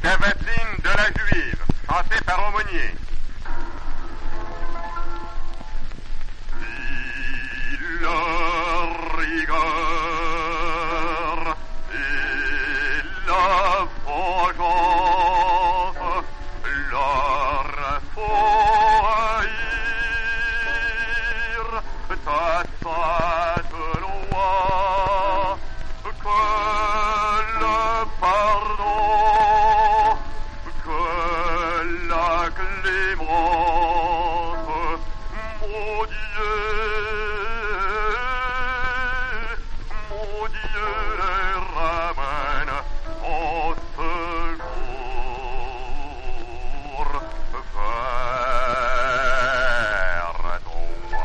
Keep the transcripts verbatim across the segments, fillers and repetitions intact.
cavatina de la Juive, chantée par Aumônier. La rigueur et la vengeance leur faut haïr ta sainte loi, que le pardon, que la clémence, mon Dieu, mon Dieu les ramène en secours vers toi.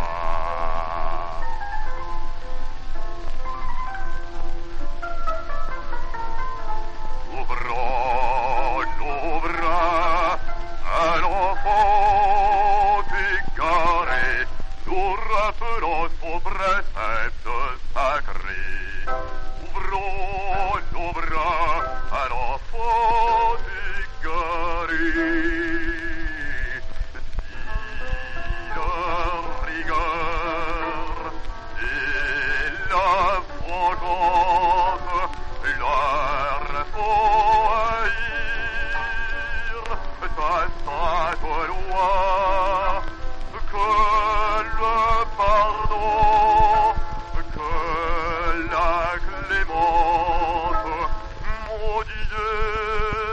Ouvrons nos bras à l'enfant égaré, nous rappelons son précepte sacré. Ouvrons nos bras à l'enfant égaré. Si la rigueur et la vengeance leur faut haïr ta sainte loi, que le pardon, que la clémence, mon Dieu,